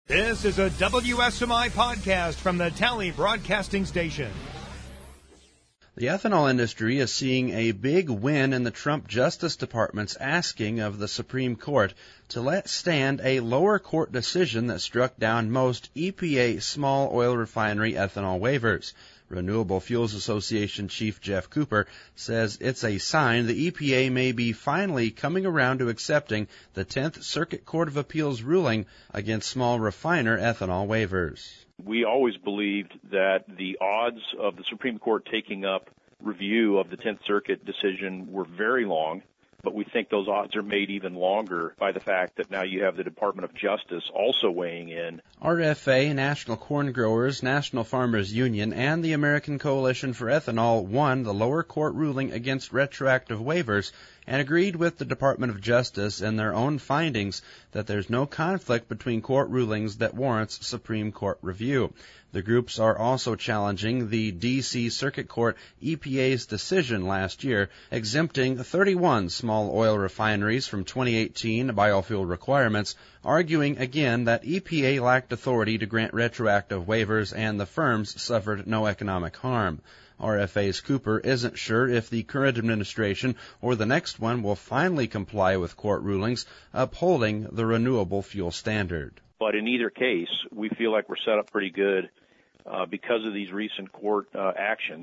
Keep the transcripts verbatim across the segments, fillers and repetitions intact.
This is a W S M I podcast from the Tally Broadcasting Station. The ethanol industry is seeing a big win in the Trump Justice Department's asking of the Supreme Court to let stand a lower court decision that struck down most E P A small oil refinery ethanol waivers. Renewable Fuels Association Chief Jeff Cooper says it's a sign the E P A may be finally coming around to accepting the tenth Circuit Court of Appeals ruling against small refiner ethanol waivers. We always believed that the odds of the Supreme Court taking up review of the tenth Circuit decision were very long, but we think those odds are made even longer by the fact that now you have the Department of Justice also weighing in. R F A, National Corn Growers, National Farmers Union, and the American Coalition for Ethanol won the lower court ruling against retroactive waivers and agreed with the Department of Justice in their own findings that there's no conflict between court rulings that warrants Supreme Court review. The groups are also challenging the D C Circuit Court E P A's decision last year exempting thirty-one small oil refineries from twenty eighteen biofuel requirements, arguing again that E P A lacked authority to grant retroactive waivers and the firms suffered no economic harm. R F A's Cooper isn't sure if the current administration or the next one will finally comply with court rulings upholding the renewable fuel standard. But in either case, we feel like we're set up pretty good uh, because of these recent court uh, actions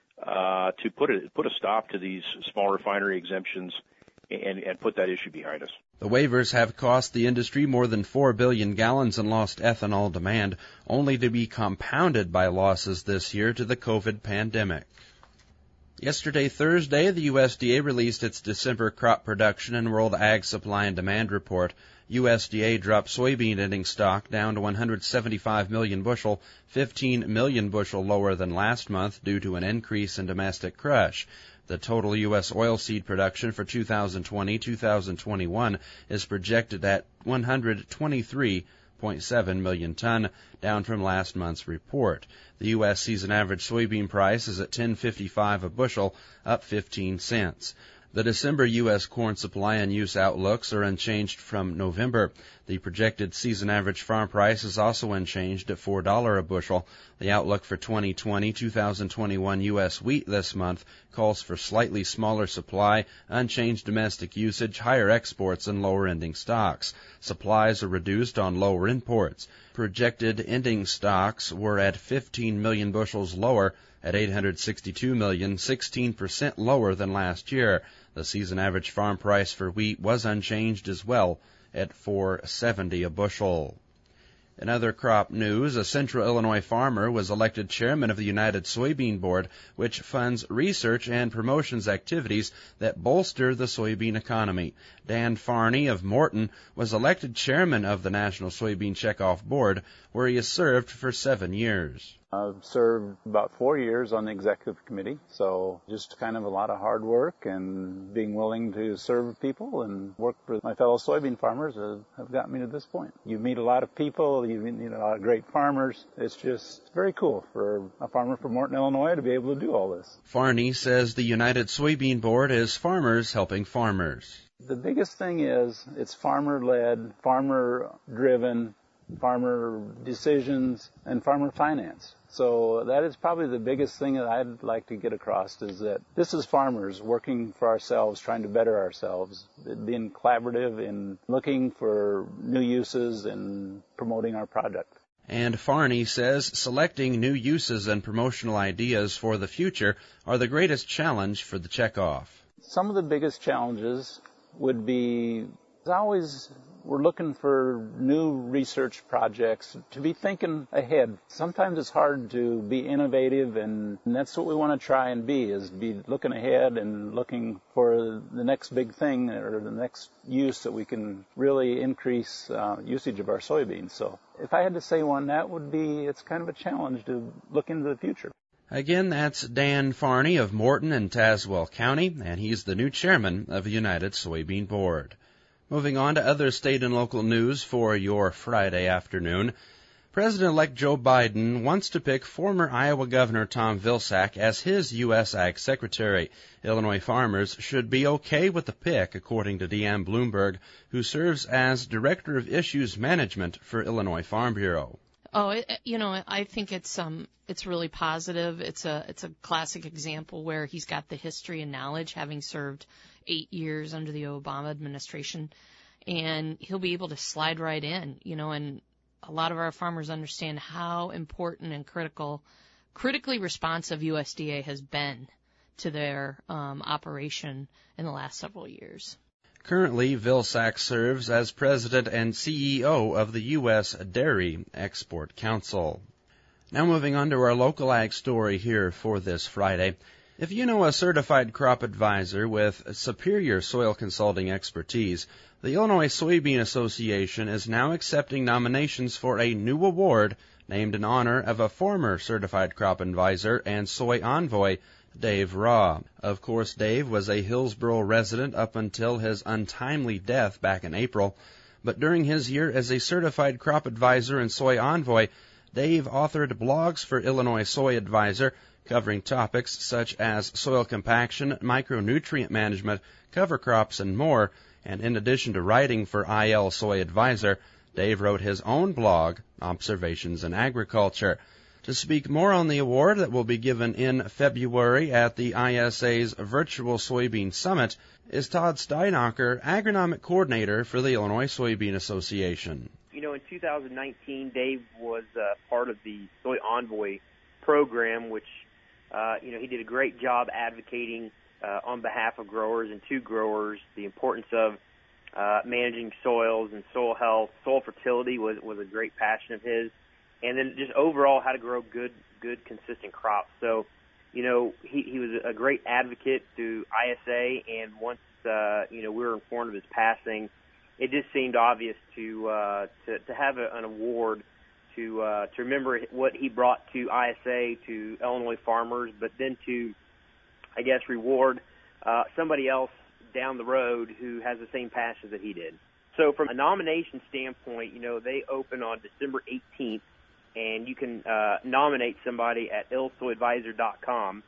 uh, to put a, put a stop to these small refinery exemptions and, and put that issue behind us. The waivers have cost the industry more than four billion gallons in lost ethanol demand, only to be compounded by losses this year to the COVID pandemic. Yesterday, Thursday, the U S D A released its December crop production and World Ag Supply and Demand report. U S D A dropped soybean ending stock down to one hundred seventy-five million bushel, fifteen million bushel lower than last month due to an increase in domestic crush. The total U S oilseed production for two thousand twenty to two thousand twenty-one is projected at one hundred twenty-three point seven million ton, down from last month's report. The U S season average soybean price is at ten fifty-five a bushel, up fifteen cents. The December U S corn supply and use outlooks are unchanged from November. The projected season average farm price is also unchanged at four dollars a bushel. The outlook for twenty twenty to twenty twenty-one U S wheat this month calls for slightly smaller supply, unchanged domestic usage, higher exports, and lower ending stocks. Supplies are reduced on lower imports. Projected ending stocks were at fifteen million bushels lower at eight hundred sixty-two million, sixteen percent lower than last year. The season average farm price for wheat was unchanged as well at four seventy a bushel. In other crop news, a Central Illinois farmer was elected chairman of the United Soybean Board, which funds research and promotions activities that bolster the soybean economy. Dan Farney of Morton was elected chairman of the National Soybean Checkoff Board, where he has served for seven years. I've served about four years on the executive committee, so just kind of a lot of hard work and being willing to serve people and work for my fellow soybean farmers have gotten me to this point. You meet a lot of people, you meet a lot of great farmers. It's just very cool for a farmer from Morton, Illinois to be able to do all this. Farney says the United Soybean Board is farmers helping farmers. The biggest thing is it's farmer-led, farmer-driven, farmer decisions, and farmer finance. So that is probably the biggest thing that I'd like to get across, is that this is farmers working for ourselves, trying to better ourselves, being collaborative in looking for new uses and promoting our product. And Farney says selecting new uses and promotional ideas for the future are the greatest challenge for the checkoff. Some of the biggest challenges would be, as always, we're looking for new research projects, to be thinking ahead. Sometimes it's hard to be innovative, and that's what we want to try and be, is be looking ahead and looking for the next big thing or the next use that we can really increase uh, usage of our soybeans. So if I had to say one, that would be, it's kind of a challenge to look into the future. Again, that's Dan Farney of Morton and Tazewell County, and he's the new chairman of the United Soybean Board. Moving on to other state and local news for your Friday afternoon. President-elect Joe Biden wants to pick former Iowa Governor Tom Vilsack as his U S Ag Secretary. Illinois farmers should be okay with the pick, according to Deanne Bloomberg, who serves as Director of Issues Management for Illinois Farm Bureau. Oh, it, you know, I think it's um, it's really positive. It's a it's a classic example where he's got the history and knowledge, having served eight years under the Obama administration, and he'll be able to slide right in, you know, and a lot of our farmers understand how important and critical, critically responsive U S D A has been to their um, operation in the last several years. Currently, Vilsack serves as president and C E O of the U S Dairy Export Council. Now moving on to our local ag story here for this Friday. If you know a certified crop advisor with superior soil consulting expertise, the Illinois Soybean Association is now accepting nominations for a new award named in honor of a former certified crop advisor and soy envoy, Dave Raw. Of course, Dave was a Hillsboro resident up until his untimely death back in April, but during his year as a certified crop advisor and soy envoy, Dave authored blogs for Illinois Soy Advisor covering topics such as soil compaction, micronutrient management, cover crops, and more. And in addition to writing for I L Soy Advisor, Dave wrote his own blog, Observations in Agriculture. To speak more on the award that will be given in February at the I S A's Virtual Soybean Summit is Todd Steinacher, Agronomic Coordinator for the Illinois Soybean Association. You know, in two thousand nineteen, Dave was uh, part of the Soy Envoy program, which, uh, you know, he did a great job advocating uh, on behalf of growers and to growers the importance of uh, managing soils and soil health. Soil fertility was, was a great passion of his. And then just overall how to grow good, good, consistent crops. So, you know, he, he was a great advocate through I S A, and once, uh, you know, we were informed of his passing, it just seemed obvious to uh, to, to have a, an award to uh, to remember what he brought to I S A, to Illinois farmers, but then to, I guess, reward uh, somebody else down the road who has the same passion that he did. So from a nomination standpoint, you know, they open on December eighteenth. And you can uh, nominate somebody at I L soy advisor dot com.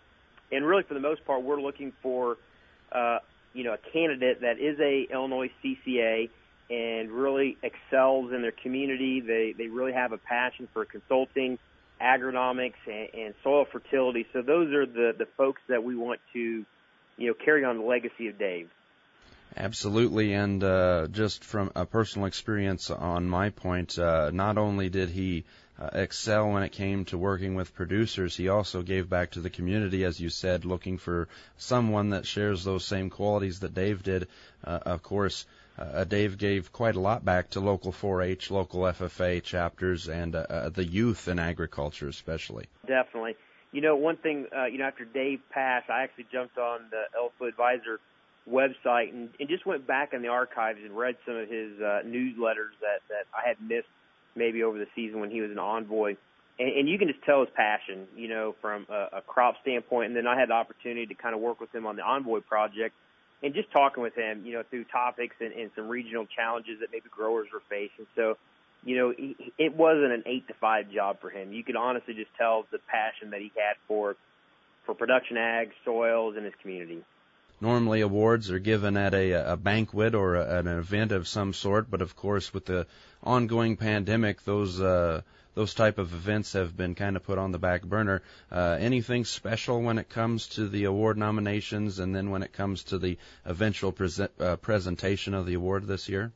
And really, for the most part, we're looking for, uh, you know, a candidate that is a Illinois C C A and really excels in their community. They they really have a passion for consulting, agronomics, and, and soil fertility. So those are the, the folks that we want to, you know, carry on the legacy of Dave. Absolutely, and uh, just from a personal experience on my point, uh, not only did he uh, excel when it came to working with producers, he also gave back to the community, as you said, looking for someone that shares those same qualities that Dave did. Uh, of course, uh, Dave gave quite a lot back to local four H, local F F A chapters, and uh, uh, the youth in agriculture especially. Definitely. You know, one thing, uh, you know, after Dave passed, I actually jumped on the I L Soy Advisor website and, and just went back in the archives and read some of his uh, newsletters that, that I had missed maybe over the season when he was an envoy. And, and you can just tell his passion, you know, from a, a crop standpoint. And then I had the opportunity to kind of work with him on the Envoy project and just talking with him, you know, through topics and, and some regional challenges that maybe growers were facing. So, you know, he, it wasn't an eight to five job for him. You could honestly just tell the passion that he had for, for production ag, soils, and his community. Normally awards are given at a, a banquet or a, an event of some sort, but of course with the ongoing pandemic, those uh, those type of events have been kind of put on the back burner. Uh, anything special when it comes to the award nominations, and then when it comes to the eventual present, uh, presentation of the award this year?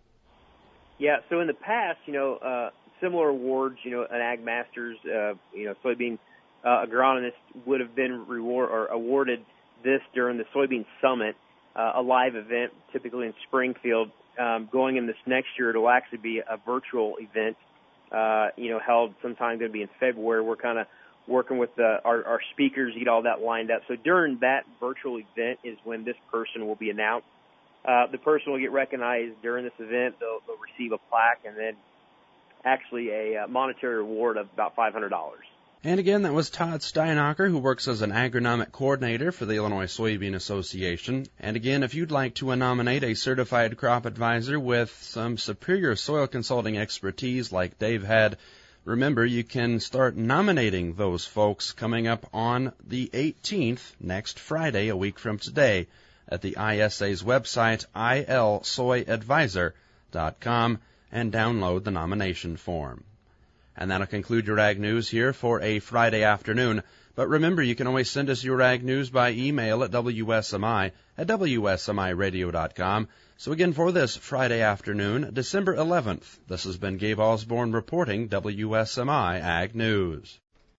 Yeah, so in the past, you know, uh, similar awards, you know, an Ag Masters, uh, you know, soybean uh, agronomist would have been reward or awarded this during the Soybean Summit, uh, a live event, typically in Springfield. Um, going in this next year, it will actually be a virtual event, uh, you know, held sometime going to be in February. We're kind of working with the, our, our speakers to get all that lined up. So during that virtual event is when this person will be announced. Uh, the person will get recognized during this event. They'll, they'll receive a plaque and then actually a uh, monetary reward of about five hundred dollars. And again, that was Todd Steinacher, who works as an agronomic coordinator for the Illinois Soybean Association. And again, if you'd like to nominate a certified crop advisor with some superior soil consulting expertise like Dave had, Remember, you can start nominating those folks coming up on the eighteenth, next Friday, a week from today, at the I S A's website, I L soy advisor dot com, and download the nomination form. And that'll conclude your Ag News here for a Friday afternoon. But remember, you can always send us your Ag News by email at W S M I at W S M I radio dot com. So again, for this Friday afternoon, December eleventh, this has been Gabe Osborne reporting W S M I Ag News.